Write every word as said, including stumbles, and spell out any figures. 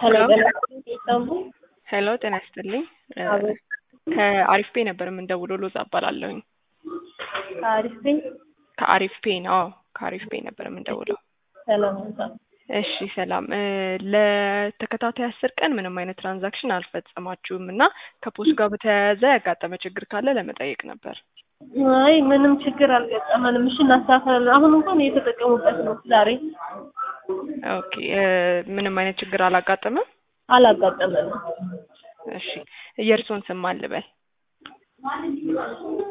ሄሎ ሄሎ ኢስታንቡል ሄሎ ጤና ይስጥልኝ። አቤት። ከአሪፍ ፔ ነበር የምንደውለው። ሎዛ እባላለሁኝ። አሪፍ ነኝ። ከአሪፍ ፔ ነው። ከአሪፍ ፔ ነበር የምንደውለው። ሰላም ነው። እሺ ሰላም። ለተከታታይ አስር ቀን ምንም አይነት ትራንዛክሽን አልፈጸማችሁም እና ከፖስት ጋር በተያያዘ ያጋጠመ ችግር ካለ ለመጠየቅ ነበር። አይ ምንም ችግር አልገጠመንም። እሺ እናስተካክላለን። አሁን እንኳን እየተጠቀሙበት ነው ዛሬ። ኦኬ ምንም አይነት ችግር አላጋጠመም? አላጋጠመንም። እሺ የእርስዎን ስም ማን ልበል?